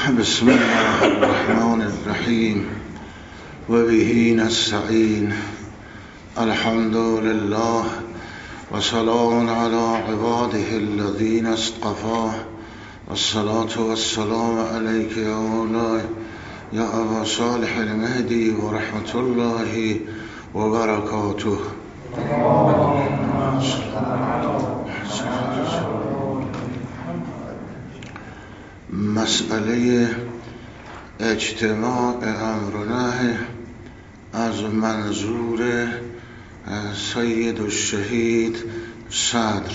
بسم الله الرحمن الرحیم و به نستعین. الحمد لله و سلام علی عباده الذین اصطفاه والصلاة والسلام علیک یا مولاي یا ابا صالح المهدی و رحمت الله و برکاته. مسئله اجتماع امر و نهی از منظور سید الشهید صدر،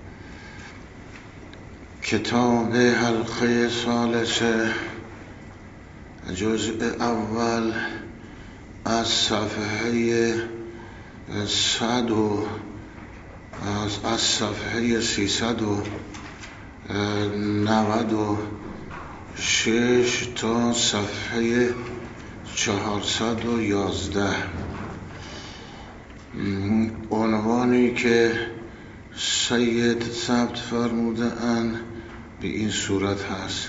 کتاب حلقه ثالثه، جزء اول، از صفحه 396 تا صفحه 411. عنوانی که سید ثبت فرموده اند به این صورت هست: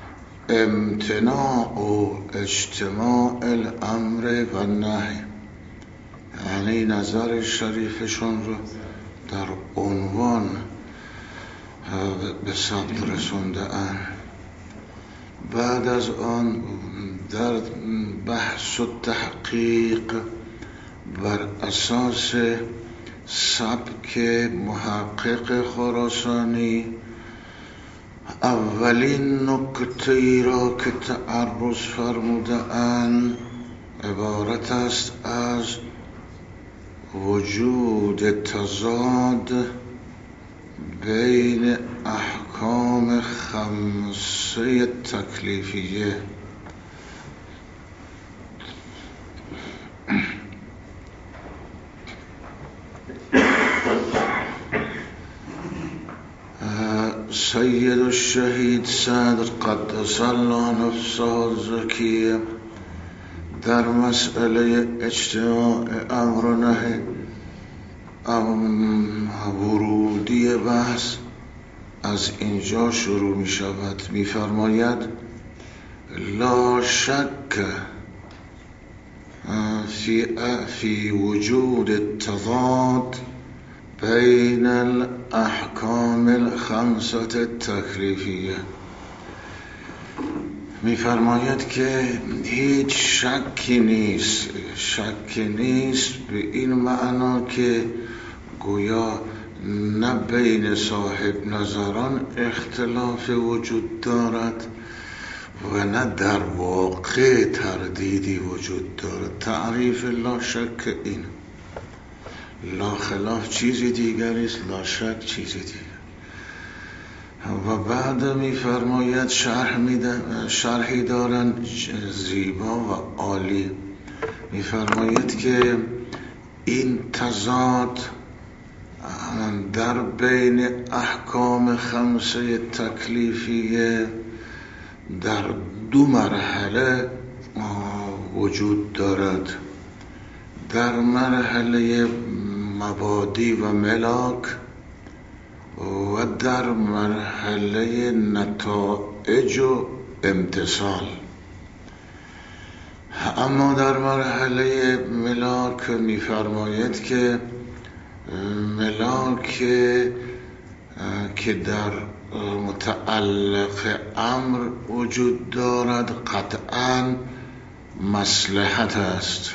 امتناع و اجتماع الامر و نهی، یعنی نظر شریفشون رو در عنوان به ثبت رسونده اند. بعد از آن در بحث و تحقیق بر اساس سبک محقق خراسانی، اولین نکته‌ای را که تعرض فرموده اند عبارت است از وجود تضاد بین احکام خمسه تکلیفیه. سید الشهید صدر قدس الله نفسه الزکیه در مسئله اجتماع امر و نهی ورودی بحث از اینجا شروع می شود. می فرماید: لا شک فی وجود التضاد بین الاحکام الخمسه التکلیفیه. می فرماید که هیچ شکی نیست به این معنا که گویا نه بین صاحب نظران اختلاف وجود دارد و نه در واقع تردیدی وجود دارد. تعریف لا شک این: لا خلاف چیزی دیگری است، لا شک چیزی دیگر. و بعد می‌فرماید شرحی دارند زیبا و عالی. می‌فرماید که این تضاد در بین احکام خمسه تکلیفیه در دو مرحله وجود دارد: در مرحله مبادی و ملاک و در مرحله نتائج و امتصال. اما در مرحله ملاک می‌فرماید که ملاک که در متعلق امر وجود دارد قطعاً مصلحت است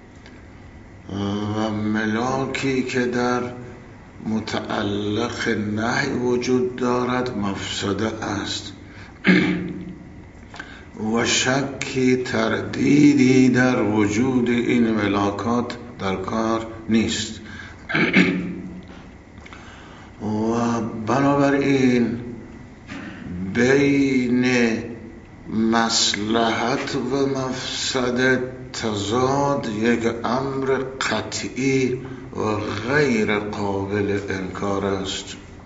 و ملاکی که در متعلق نهی وجود دارد مفسده است و شکی تردیدی در وجود این ملاکات در کار نیست. و بنابراین بین مصلحت و مفسده تضاد یک امر قطعی و غیر قابل انکار است.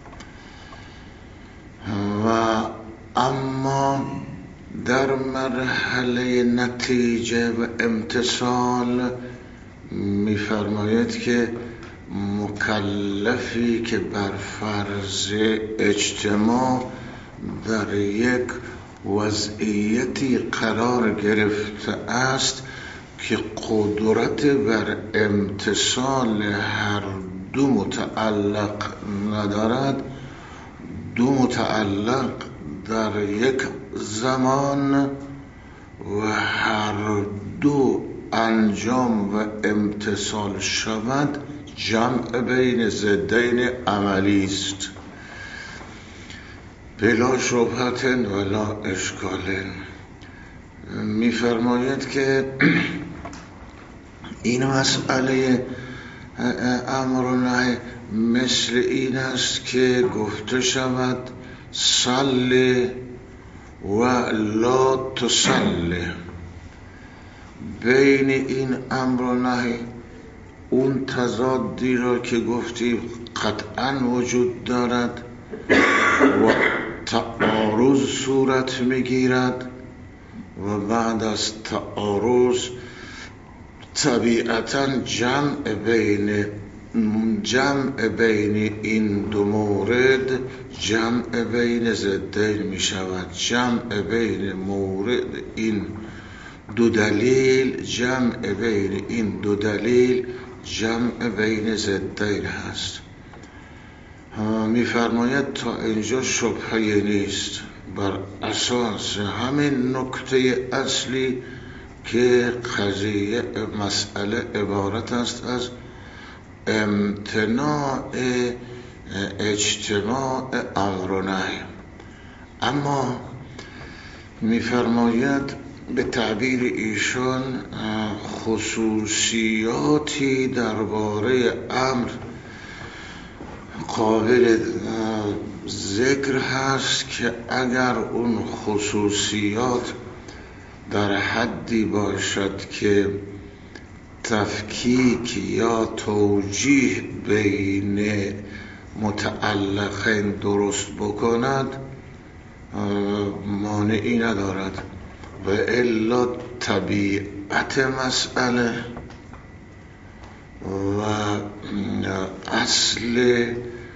و اما در مرحله نتیجه و امتصال می‌فرماید که مکلفی که بر فرض اجتماع در یک وضعیتی قرار گرفته است که قدرت بر امتثال هر دو متعلق ندارد. دو متعلق در یک زمان و هر دو انجام و امتثال شود جمع بین ضدین عملی است، بلا شبهت ولا اشکال. می‌فرماید که این مسئله امر و نهی مثل این است که گفته شود صل و لا تصل. بین این امر و نهی اون تضادی را که گفتیم قطعا وجود دارد و تعارض صورت میگیرد و بعد از تعارض طبیعتاً جمع بین این دو مورد جمع بین ضدین می شود. جمع بین مورد این دو دلیل جمع بین این دو دلیل جمع بین ضدین هست. می‌فرماید تا اینجا شبهه نیست، بر اساس همین نکته اصلی که قضیه مسئله عبارت است از امتناع اجتماع امر و نهی. اما می‌فرماید به تعبیر ایشان خصوصیاتی درباره امر قابل ذکر هست که اگر اون خصوصیات در حدی باشد که تفکیک یا توجیه بین متعلقین درست بکند مانعی ندارد و الا طبیعت مسئله و اصل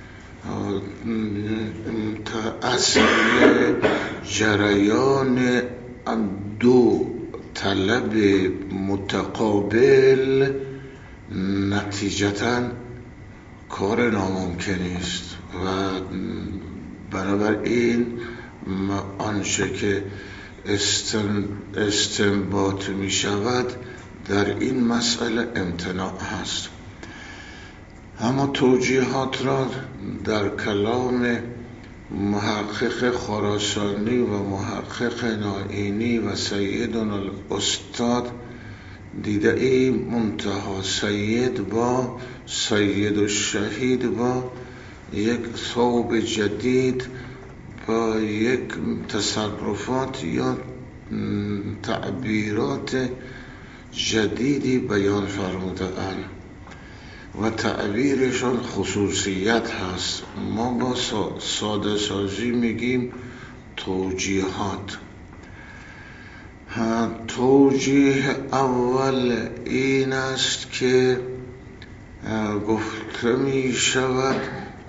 جریان دو طلب متقابل نتیجتاً کار ناممکنی است و بنابراین آنچه که استنباط می شود در این مسئله امتناع هست. اما توجیهات را در کلام محقق خراسانی و محقق نائینی و سیدنا الاستاد دیده ای منتها سید با سید الشهید با یک ثوب جدید با یک تصرفات یا تعبیرات جدیدی بیان فرموده‌اند و تعبیرشان خصوصیت هست. ما با ساده سازی میگیم توجیهات. توجیه اول این است که گفته می شود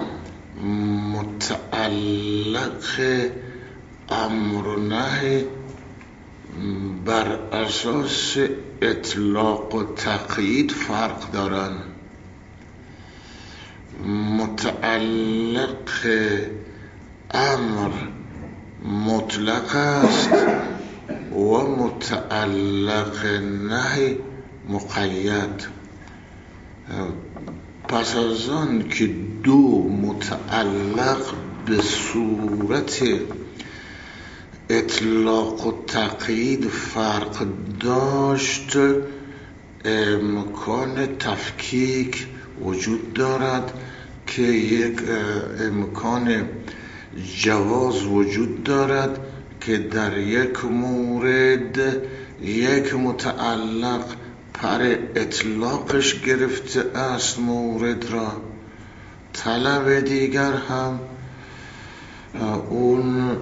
متعلق امر و نهی بر اساس اطلاق و تقیید فرق دارند. متعلق امر مطلق است و متعلق نهی مقید. پس از آن که دو متعلق به صورت اطلاق و تقیید فرق داشت امکان تفکیک وجود دارد که یک امکان جواز وجود دارد که در یک مورد یک متعلق پر اطلاقش گرفته است مورد را، طلب دیگر هم اون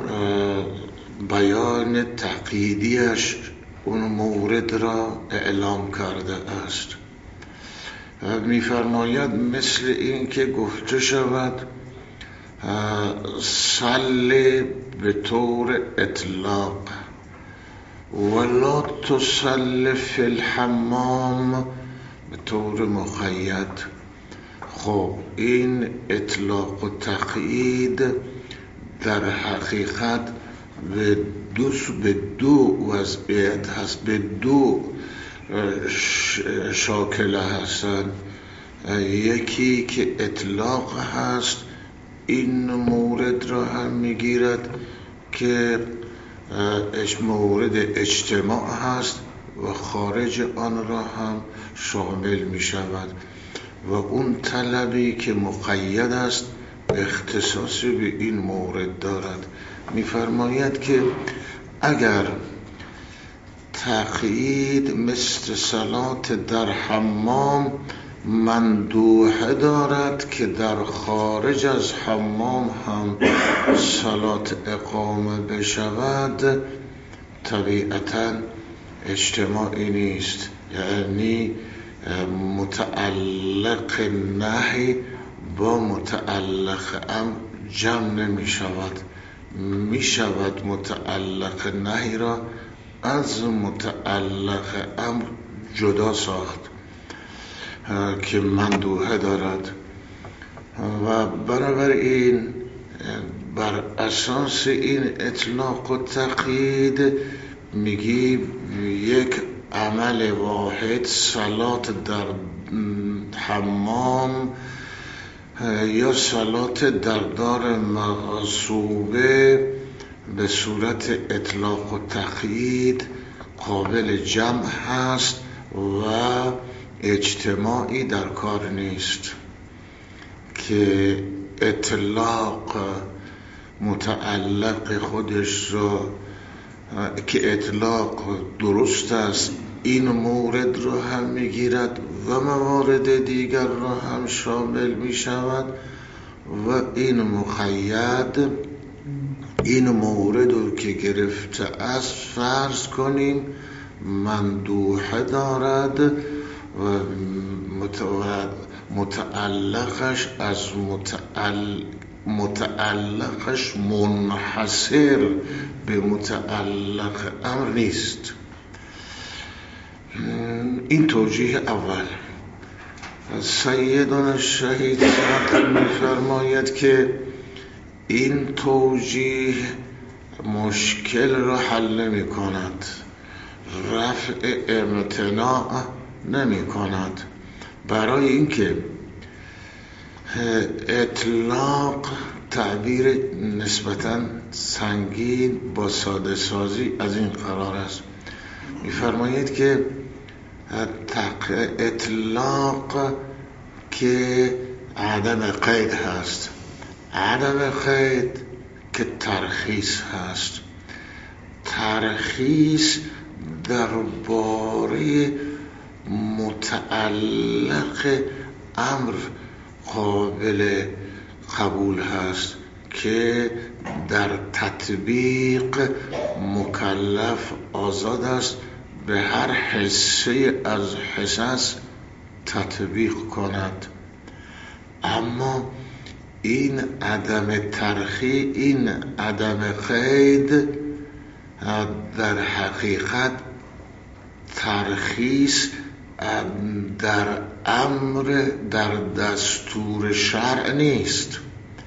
بیان تقییدیش اون مورد را اعلام کرده است. می‌فرماید مثل این که گفته شود صلی به طور اطلاق، ولا تصلی فی الحمام به طور مقید. خب این اطلاق و تقیید در حقیقت به دو وضعیت هست، به دو شاکله هستند. یکی که اطلاق هست، این مورد را هم میگیرد که مورد اجتماع هست و خارج آن را هم شامل می شود، و اون طلبی که مقید است اختصاصی به این مورد دارد. می‌فرماید که اگر تقیید مثل صلات در حمام مندوحه دارد که در خارج از حمام هم صلات اقامه بشود، طبیعتاً اجتماعی نیست، یعنی متعلق نهی با متعلق امر جمع نمی شود. می شود متعلق نهی را از متعلق امر جدا ساخت که مندوحه دارد، و بنابراین بر اساس این اطلاق و تقیید میگی یک عمل واحد، صلات در حمام یا صلات در دار مغصوبه به صورت اطلاق و تقیید قابل جمع هست و اجتماعی در کار نیست. که اطلاق متعلق خودش را، که اطلاق درست است این مورد رو هم میگیرد و موارد دیگر رو هم شامل می شود، و این مقید این مورد رو که گرفته است فرض کنیم مندوحه دارد و متعلقش از متعلقش منحصر به متعلق امر نیست. این توجیه اول. سیدنا الشهید می‌فرماید که این توجیه مشکل را حل نمی کند، رفع امتناع نمی کند، برای اینکه اطلاق تعبیر نسبتاً سنگین با ساده سازی از این قرار است. می‌فرمایید که اطلاق که عدم قید هست، عدم قید که ترخیص هست، ترخیص درباره متعلق امر قابل قبول هست که در تطبیق مکلف آزاد است به هر حصه از حصص تطبیق کند. اما این عدم ترخی، این عدم قید در حقیقت ترخیص در امر در دستور شرع نیست.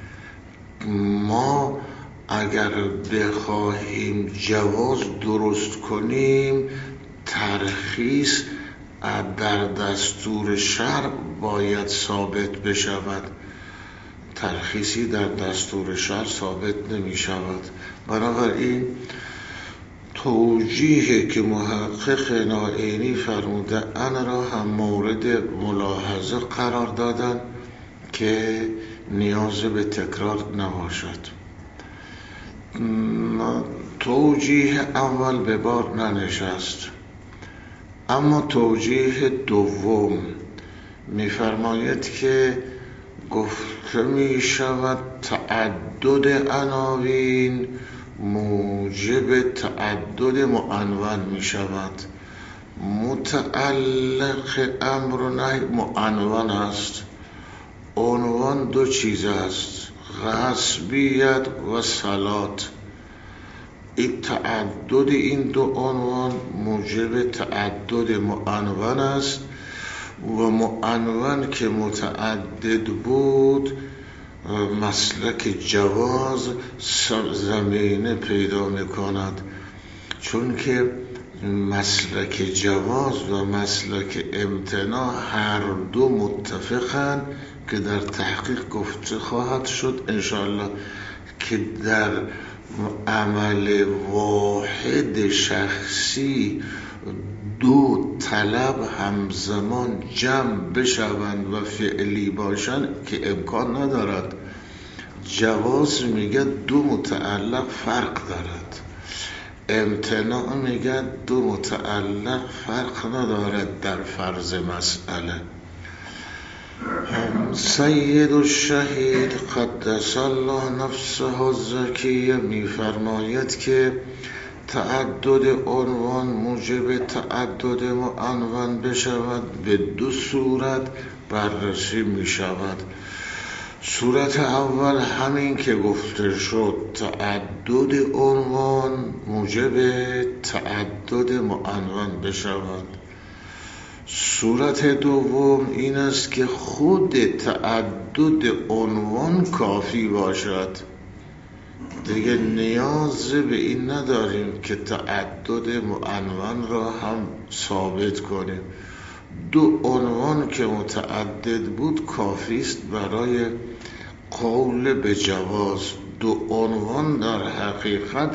ما اگر بخواهیم جواز درست کنیم، ترخیص در دستور شرع باید ثابت بشود. ترخیصی در دستور شرع ثابت نمی شود. بنابراین توجیه که محقق نائینی فرموده ان را هم مورد ملاحظه قرار دادن که نیاز به تکرار نباشد. توجیه اول به بار ننشست، اما توجیه دوم می‌فرماید که گفته می شود تعدد عناوین موجب تعدد معنون می شود. متعلق امر و نهی معنون است. عنوان دو چیز است، غصبیت و صلات. این تعدد این دو عنوان موجب تعدد معنون است و معنون که متعدد بود مسلک جواز زمینه پیدا میکند، چون که مسلک جواز و مسلک امتناع هر دو متفقند که در تحقیق گفته خواهد شد انشاءالله که در عمل واحد شخصی دو طلب همزمان جمع بشوند و فعلی باشند که امکان ندارد. جواز میگه دو متعلق فرق دارد، امتناع میگه دو متعلق فرق ندارد در فرض مسئله. سید الشهید قدس الله نفسه الزکیه میفرماید که تعدد عنوان موجب تعدد معنون بشود به دو صورت بررسی می شود. صورت اول همین که گفته شد تعدد عنوان موجب تعدد معنون بشود. صورت دوم این است که خود تعدد عنوان کافی باشد، دیگه نیاز به این نداریم که تعدد معنون را هم ثابت کنیم. دو عنوان که متعدد بود کافی است برای قول به جواز. دو عنوان در حقیقت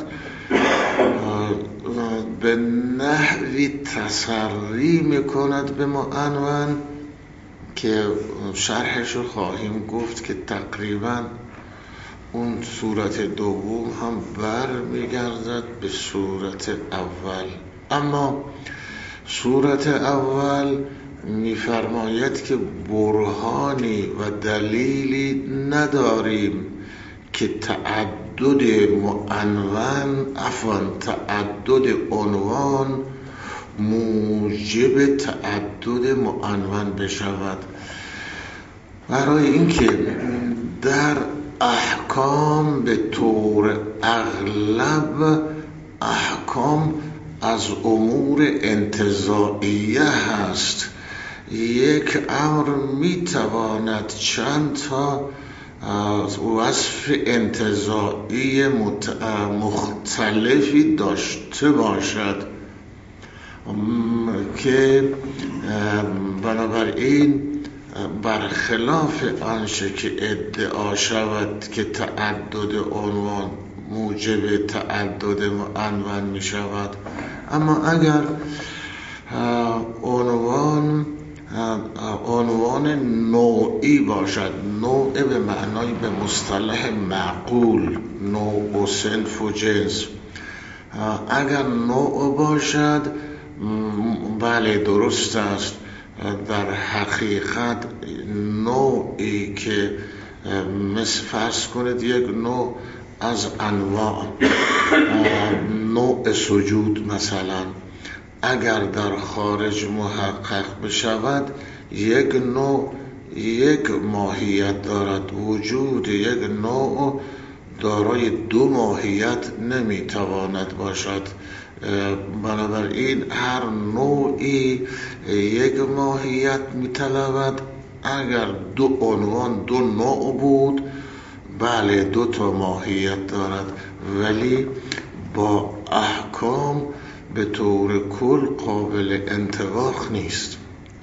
به نحوی تسری میکند به معنون که شرحش رو خواهیم گفت که تقریبا اون صورت دوم هم برمیگردد به صورت اول. اما صورت اول میفرماید که برهانی و دلیلی نداریم که تعدد تعدد عنوان موجب تعدد معنون بشود. برای اینکه در احکام به طور اغلب احکام از امور انتزاعیه هست، یک امر میتواند چند تا وصف انتزاعی مختلفی داشته باشد که بنابراین برخلاف آنچه که ادعا شود که تعدد عنوان موجب تعدد معنون می شود. اما اگر عنوان نوعی باشد، نوع به معنای به مصطلح معقول، نوع و صنف و جنس، اگر نوع باشد بله درست است. در حقیقت نوعی که مثل فرض کنید یک نوع از انواع نوع سجود مثلا اگر در خارج محقق بشود یک نوع یک ماهیت دارد. وجود یک نوع دارای دو ماهیت نمیتواند باشد. بنابراین هر نوعی یک ماهیت میطلبد. اگر دو عنوان دو نوع بود بله دو تا ماهیت دارد، ولی با احکام به طور کل قابل انطباق نیست.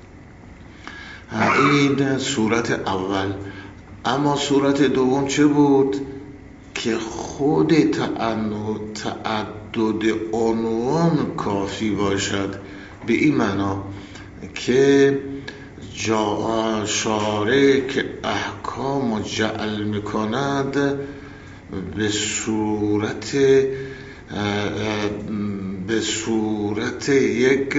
این صورت اول. اما صورت دوم چه بود؟ که خود تعدد عنوان کافی باشد، به این معنا که شارع که احکام جعل میکند به صورت یک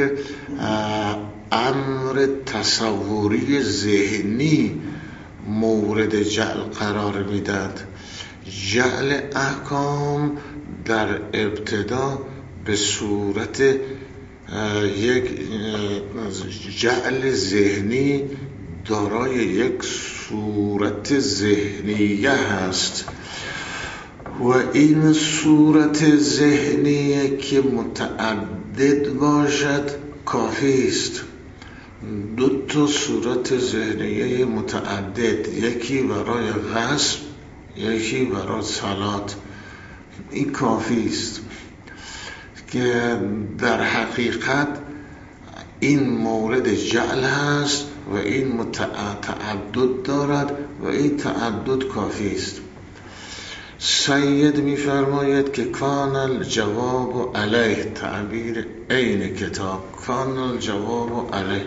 امر تصوری ذهنی مورد جعل قرار میداد. جعل احکام در ابتدا به صورت یک جعل ذهنی دارای یک صورت ذهنیه هست و این صورت ذهنیه که متعدد باشد کافی است. دو تا صورت ذهنیه متعدد، یکی برای غصب یکی برای صلات، این کافی است که در حقیقت این مورد جعل هست و این تعدد دارد و این تعدد کافی است. سید می‌فرماید که کان الجواب علیه، تعبیر عین کتاب، کان الجواب علیه،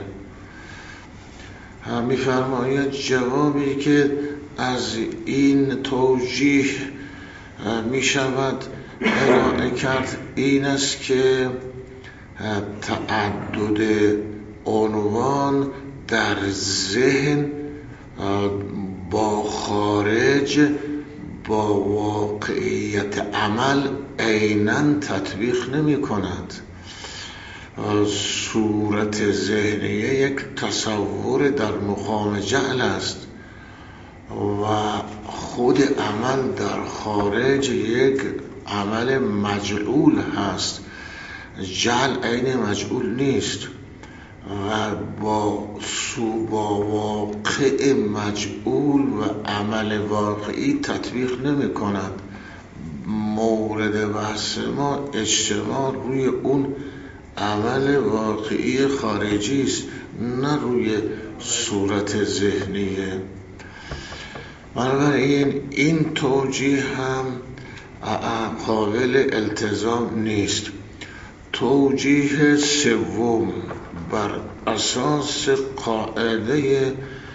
می‌فرماید جوابی که از این توجیه می‌شود ارائه کرد این است که تعدد عنوان در ذهن با خارج با واقعیت عمل عیناً تطبیق نمی کند. صورت ذهنیه یک تصور در مقام جعل است و خود عمل در خارج یک عمل مجعول هست. جعل عین مجعول نیست و با واقع مجعول و عمل واقعی تطبیق نمی کند. مورد بحث ما اجتماع روی اون عمل واقعی خارجی است، نه روی صورت ذهنیه. بنابراین این توجیه هم قابل التزام نیست. توجیه سوم بر اساس قاعده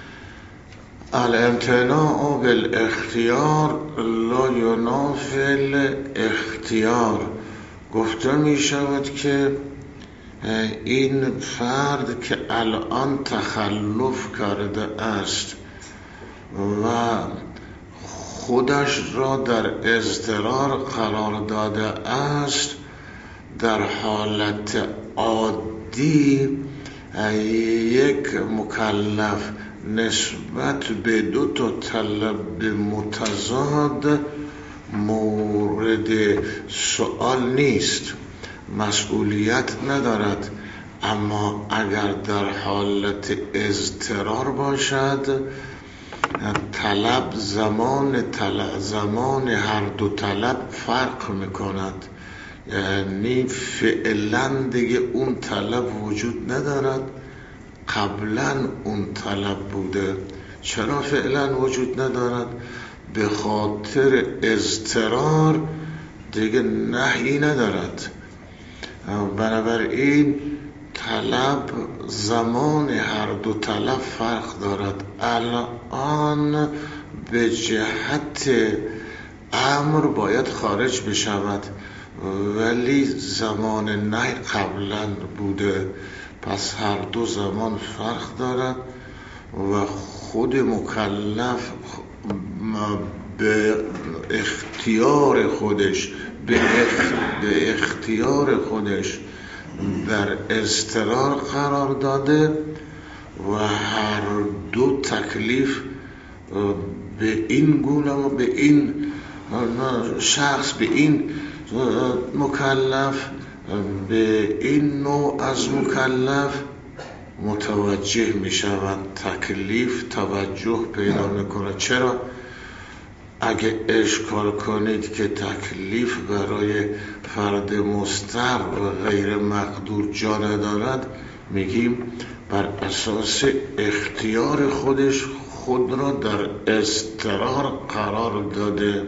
الامتناع بالاختیار لا ینافی الاختیار گفته می شود که این فرد که الان تخلف کرده است و خودش را در اضطرار قرار داده است، در حالت عادی یک مکلف نسبت به دو تا طلب متضاد مورد سؤال نیست، مسئولیت ندارد. اما اگر در حالت اضطرار باشد، طلب زمان هر دو طلب فرق میکند، یعنی فعلا دیگه اون طلب وجود ندارد، قبلا اون طلب بوده. چرا فعلا وجود ندارد؟ به خاطر اضطرار دیگه نهی ندارد. بنابراین طلب زمان هر دو طلب فرق دارد. الان به جهت امر باید خارج بشود، ولی زمان نهی قبلا بوده، پس هر دو زمان فرق دارد و خود مکلف به اختیار خودش در اضطرار قرار داده و هر دو تکلیف به این گونه و به این شخص، به این مکلف، به این نوع از مکلف متوجه می شود. تکلیف توجه پیدا میکنه. چرا؟ اگه اشکال کنید که تکلیف برای فرد مضطر و غیر مقدور جا ندارد، میگیم بر اساس اختیار خودش خود را در اضطرار قرار داده.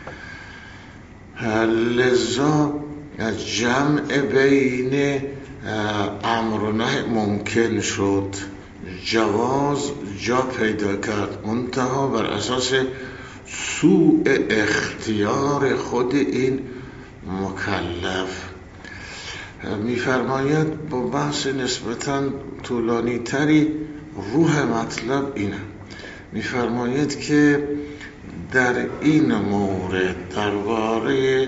لذا جمع بین امر و نهی ممکن شد، جواز جا پیدا کرد، منتها بر اساس سوء اختیار خود این مکلف. میفرماید با بحث نسبتاً طولانی تری روح مطلب اینه. میفرماید که در این مورد درباره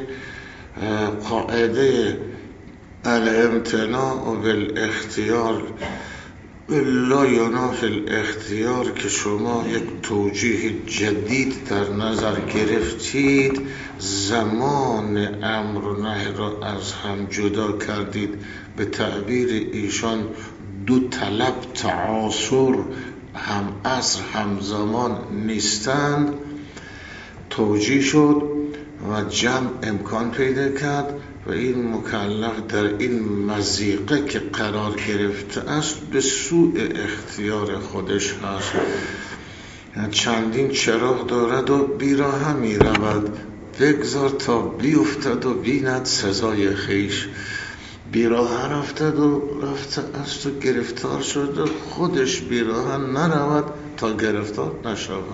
قاعده الامتناع بالاختیار لا یناف الاختیار که شما یک توجیه جدید در نظر گرفتید، زمان امر و نهی را از هم جدا کردید. به تعبیر ایشان دو طلب تعاصر، هم عصر هم زمان نیستند، توجیه شد و جمع امکان پیدا کرد و این مکلف در این مضیقه که قرار گرفته است به سوء اختیار خودش هست. چندین چراغ دارد و بیراه می رود، بگذار تا بیفتد و بیند سزای خیش. بیراه رفته است و گرفتار شده، خودش بیراه نرود تا گرفتار نشود.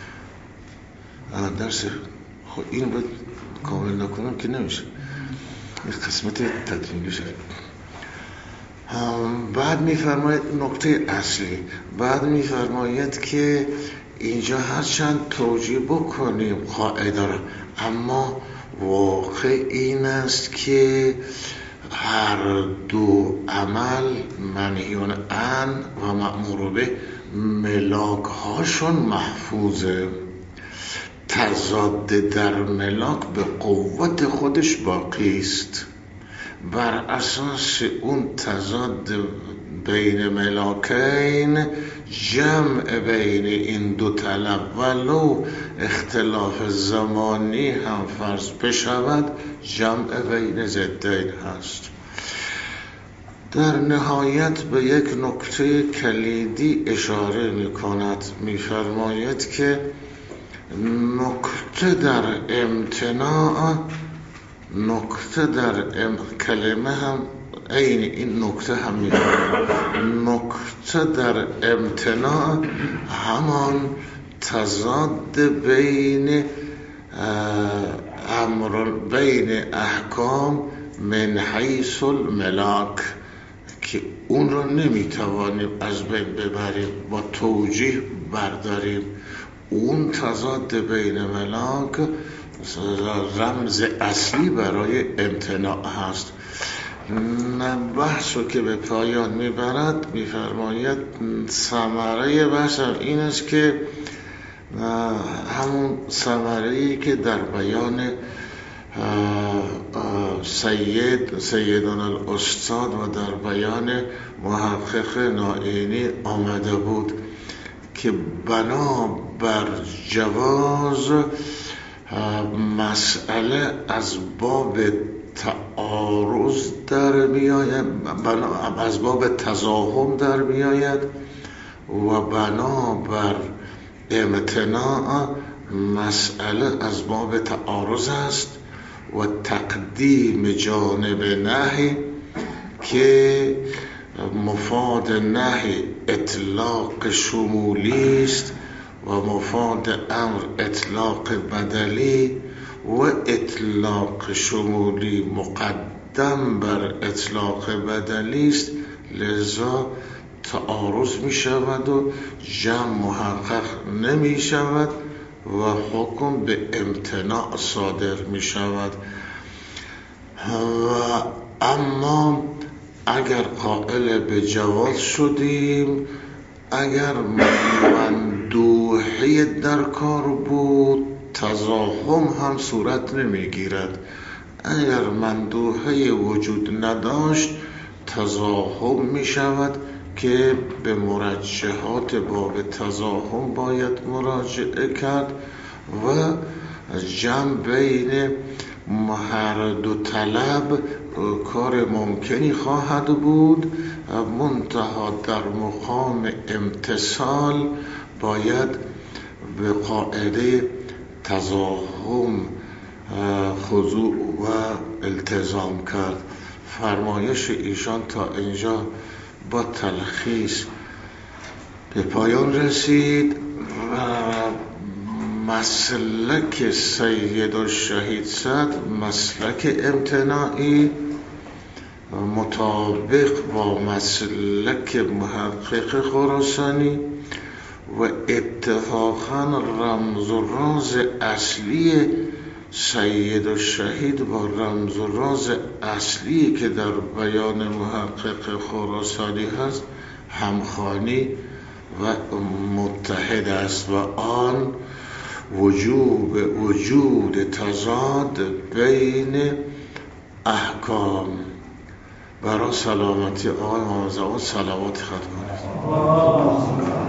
درس خب این باید کامل نکنم که نمیشه، این قسمت تدوین بشه. بعد میفرماید نکته اصلی، بعد میفرماید که اینجا هرچند توجیه بکنیم قاعده را، اما واقع این است که هر دو عمل منهیون عن و مأمور به ملاک هاشون محفوظه. تضاد در ملاک به قوت خودش باقی است. بر اساس اون تضاد بین ملاکین جمع بین این دو طلب ولو اختلاف زمانی هم فرض بشود جمع بین ضدین هست. در نهایت به یک نکته کلیدی اشاره می کند، می فرماید که نکته در امتناع، کلمه هم عین این نکته هم می نکته در امتناع همان تضاد بین بین احکام من حیث الملاک که اون رو نمیتوانیم از بین ببریم، با توجیه برداریم. اون تضاد بین ملاک رمز اصلی برای امتناع هست. بحثو که به پایان میبرد میفرماید ثمره بحث این است که همون ثمره‌ای که در بیان سیدان الاستاد و در بیان محقق نائینی آمده بود که بنا بر جواز مسئله از باب تعارض در میآید، از باب تضاهم در میآید و بنا بر امتناع مسئله از باب تعارض است و تقدیم جانب نهی که مفاد نهی اطلاق شمولی است و مفاد امر اطلاق بدلی و اطلاق شمولی مقدم بر اطلاق بدلی است، لذا تعارض می شود و جمع محقق نمی شود و حکم به امتناع صادر می شود. و اما اگر قائل به جواز شدیم، اگر مندوحی در کار بود تضاهم هم صورت نمی گیرد. اگر مندوحی وجود نداشت تضاهم می شود که به مرجحات باب تضاهم باید مراجعه کرد و جمع بین هر دو طلب کار ممکنی خواهد بود، منتها در مقام امتثال باید به قاعده تضاهم خضوع و التزام کرد. فرمایش ایشان تا اینجا با تلخیص به پایان رسید و مسلک سید الشهید صدر مسلک امتناعی مطابق با مسلک محقق خراسانی و اتفاقا رمز و راز اصلی سید الشهید با رمز و راز اصلی که در بیان محقق خراسانی هست همخوانی و متحد است و آن وجود تضاد بین احکام. برای سلامتی آقای محمد زمان صلوات ختم کنید.